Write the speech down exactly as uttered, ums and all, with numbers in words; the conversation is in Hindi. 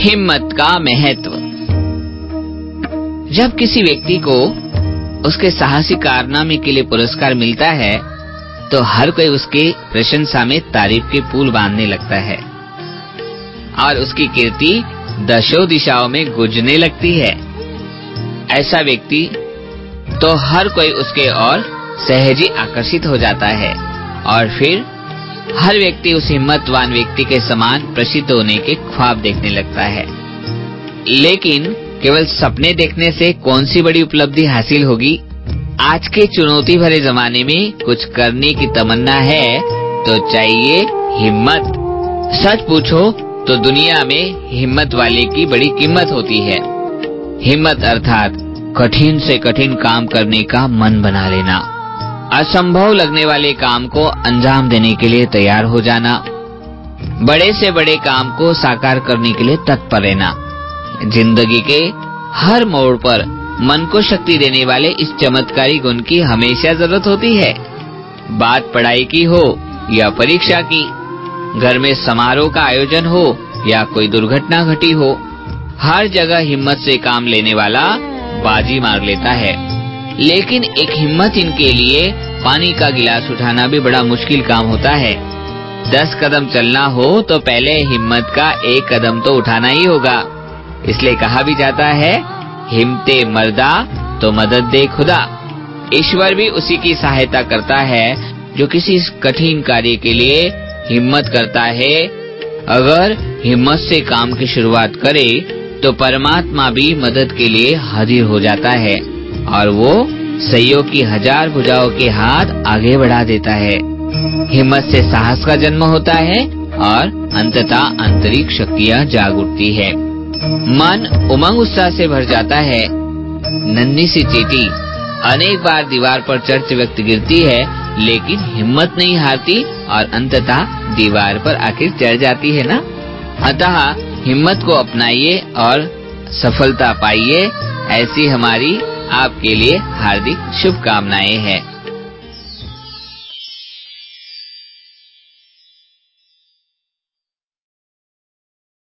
हिम्मत का महत्व। जब किसी व्यक्ति को उसके साहसी कारनामे के लिए पुरस्कार मिलता है तो हर कोई उसके प्रशंसा में तारीफ के पुल बांधने लगता है और उसकी कीर्ति दशों दिशाओं में गूंजने लगती है। ऐसा व्यक्ति तो हर कोई उसके ओर सहज ही आकर्षित हो जाता है और फिर हर व्यक्ति उस हिम्मतवान व्यक्ति के समान प्रसिद्ध होने के ख्वाब देखने लगता है। लेकिन केवल सपने देखने से कौन सी बड़ी उपलब्धि हासिल होगी? आज के चुनौती भरे जमाने में कुछ करने की तमन्ना है तो चाहिए हिम्मत। सच पूछो तो दुनिया में हिम्मत वाले की बड़ी कीमत होती है। हिम्मत अर्थात कठिन से कठिन काम करने का मन बना लेना, असंभव लगने वाले काम को अंजाम देने के लिए तैयार हो जाना, बड़े से बड़े काम को साकार करने के लिए तत्पर रहना। जिंदगी के हर मोड़ पर मन को शक्ति देने वाले इस चमत्कारी गुण की हमेशा जरूरत होती है। बात पढ़ाई की हो या परीक्षा की, घर में समारोह का आयोजन हो या कोई दुर्घटना घटी हो, हर जगह हिम्मत से काम लेने वाला बाजी मार लेता है। लेकिन एक हिम्मतहीन के लिए पानी का गिलास उठाना भी बड़ा मुश्किल काम होता है। दस कदम चलना हो तो पहले हिम्मत का एक कदम तो उठाना ही होगा। इसलिए कहा भी जाता है, हिम्मते मर्दा तो मदद दे खुदा। ईश्वर भी उसी की सहायता करता है जो किसी कठिन कार्य के लिए हिम्मत करता है। अगर हिम्मत से काम की शुरुआत करे तो परमात्मा भी मदद के लिए हाजिर हो जाता है और वो सहयोग की हजार भुजाओं के हाथ आगे बढ़ा देता है। हिम्मत से साहस का जन्म होता है और अंततः आंतरिक शक्तियाँ जाग उठती है। मन उमंग उत्साह से भर जाता है। नन्ही सी चींटी अनेक बार दीवार पर चढ़ते वक्त गिरती है लेकिन हिम्मत नहीं हारती और अंततः दीवार पर आखिर चढ़ जाती है ना। अतः हिम्मत को अपनाइए और सफलता पाइए। ऐसी हमारी आपके लिए हार्दिक शुभकामनाएं हैं।